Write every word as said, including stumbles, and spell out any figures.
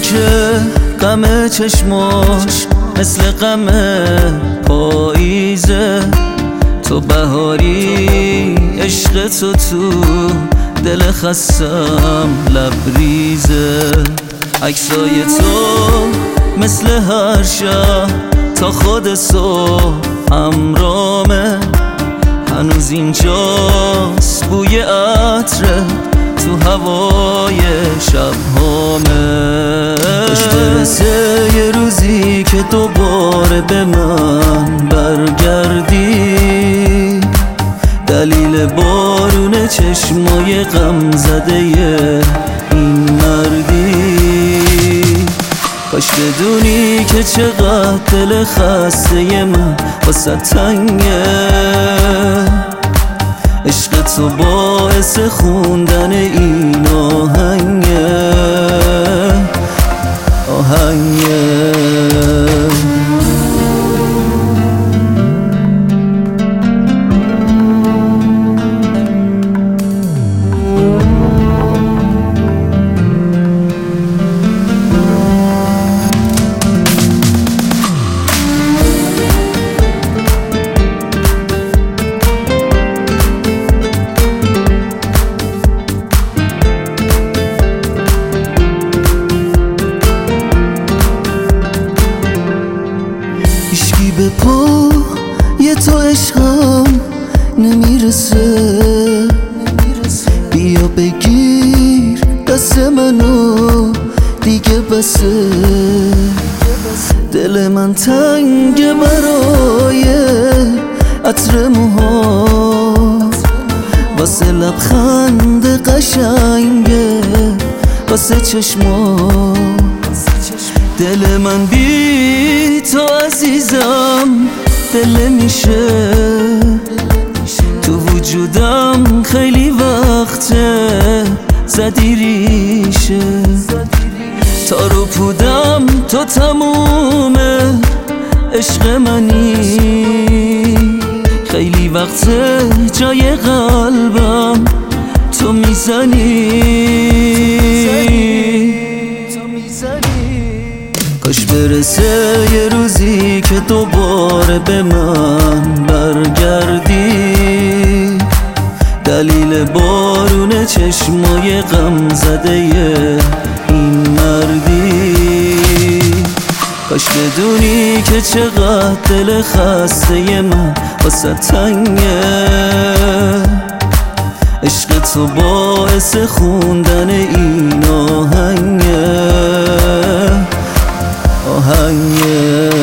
که غم چشماش مثل غم پاییزه، تو بهاری عشق تو تو دل خستم لبریزه. عکسای تو مثل هر شب تا خود صبح همرامه، هنوز اینجاست بوی عطره تو هوای شبهامه. کاش برسه یه روزی که دوباره به من برگردی، دلیل بارون چشمای غم زده این مردی. کاش بدونی که چقدر دل خسته من واسه تنگه، عشق تو باعث خوندن این آهنگه آهنگه. هیچکی به پا یه تو عشقم نمیرسه، بیا بگیر دست منو دیگه بسه. دل من تنگه برای عطر موهات، واسه لبخند قشنگه واسه چشمات. دل من بی تو عزیزم دل میشه، تو وجودم خیلی وقته زدی ریشه. تا رو پودم تو تمومه عشق منی، خیلی وقته جای قلبم تو میزنی. کاش برسه یه روزی که دوباره به من برگردی، دلیل بارون چشمای غم زده این مردی. کاش بدونی که چقدر دل خسته من واسه تنگه، عشق تو باعث خوندن این آهنگه آهنگه.